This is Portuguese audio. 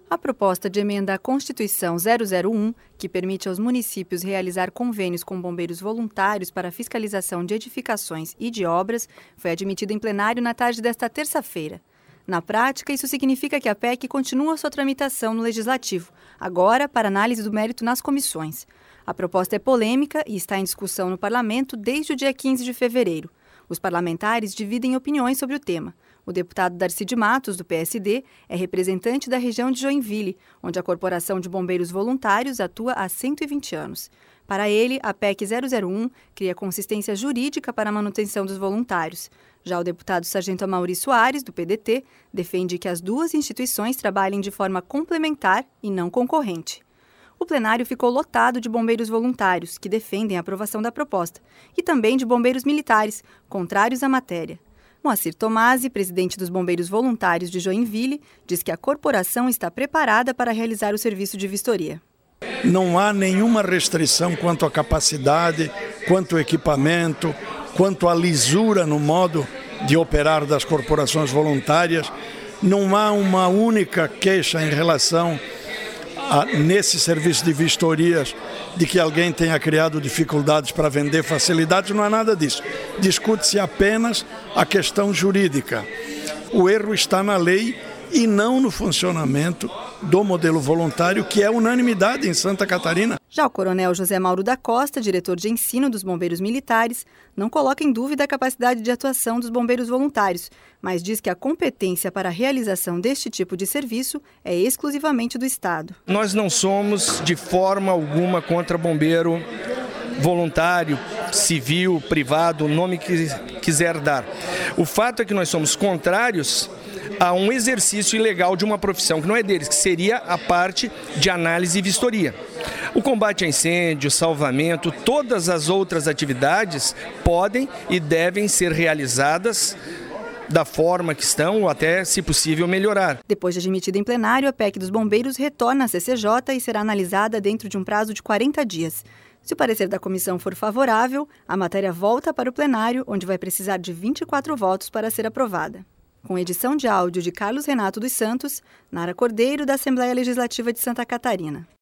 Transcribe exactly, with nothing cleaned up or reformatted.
A proposta de emenda à Constituição zero zero um, que permite aos municípios realizar convênios com bombeiros voluntários para fiscalização de edificações e de obras, foi admitida em plenário na tarde desta terça-feira. Na prática, isso significa que a P E C continua sua tramitação no Legislativo, agora para análise do mérito nas comissões. A proposta é polêmica e está em discussão no Parlamento desde o dia quinze de fevereiro. Os parlamentares dividem opiniões sobre o tema. O deputado Darcy de Matos, do P S D, é representante da região de Joinville, onde a Corporação de Bombeiros Voluntários atua há cento e vinte anos. Para ele, a P E C zero zero um cria consistência jurídica para a manutenção dos voluntários. Já o deputado Sargento Amaury Soares, do P D T, defende que as duas instituições trabalhem de forma complementar e não concorrente. O plenário ficou lotado de bombeiros voluntários, que defendem a aprovação da proposta, e também de bombeiros militares, contrários à matéria. Moacir Tomasi, presidente dos Bombeiros Voluntários de Joinville, diz que a corporação está preparada para realizar o serviço de vistoria. Não há nenhuma restrição quanto à capacidade, quanto ao equipamento, quanto à lisura no modo de operar das corporações voluntárias. Não há uma única queixa em relação a, nesse serviço de vistorias, de que alguém tenha criado dificuldades para vender facilidades. Não há nada disso. Discute-se apenas a questão jurídica. O erro está na lei e não no funcionamento do modelo voluntário, que é unanimidade em Santa Catarina. Já o coronel José Mauro da Costa, diretor de ensino dos bombeiros militares, não coloca em dúvida a capacidade de atuação dos bombeiros voluntários, mas diz que a competência para a realização deste tipo de serviço é exclusivamente do Estado. Nós não somos de forma alguma contra bombeiro voluntário, civil, privado, o nome que quiser dar. O fato é que nós somos contrários a um exercício ilegal de uma profissão que não é deles, que seria a parte de análise e vistoria. O combate a incêndio, salvamento, todas as outras atividades podem e devem ser realizadas da forma que estão ou até, se possível, melhorar. Depois de admitida em plenário, a P E C dos bombeiros retorna à C C J e será analisada dentro de um prazo de quarenta dias. Se o parecer da comissão for favorável, a matéria volta para o plenário, onde vai precisar de vinte e quatro votos para ser aprovada. Com edição de áudio de Carlos Renato dos Santos, Nara Cordeiro, da Assembleia Legislativa de Santa Catarina.